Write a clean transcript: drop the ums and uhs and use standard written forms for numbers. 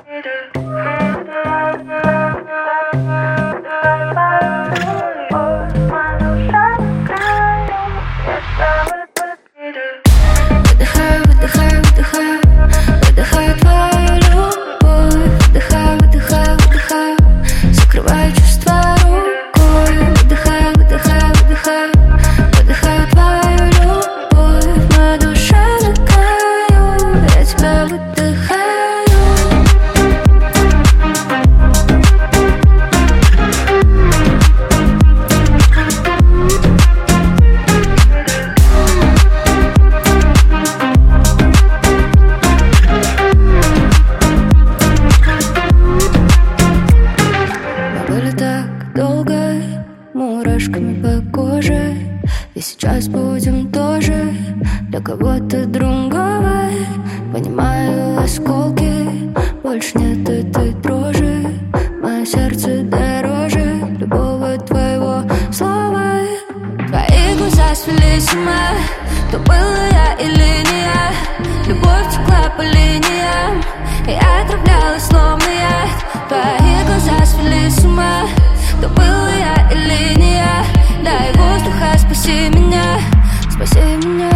Выдыхаю, выдыхаю, выдыхаю, выдыхаю твою любовь. Выдыхаю, выдыхаю, выдыхаю, закрываю чувства рукой. Выдыхаю, выдыхаю, выдыхаю, выдыхаю твою любовь. Моя душа на краю, я тебя выдыхаю. Долго, мурашками по коже. И сейчас будем тоже для кого-то другого. Понимаю осколки, больше нет этой дрожи. Мое сердце дороже любого твоего слова. Твои глаза свели с ума, то была я или не я. Любовь текла по линиям, и отравляла словно яд. Твои глаза свели с ума, то был я или не я. Дай воздуха, спаси меня, спаси меня.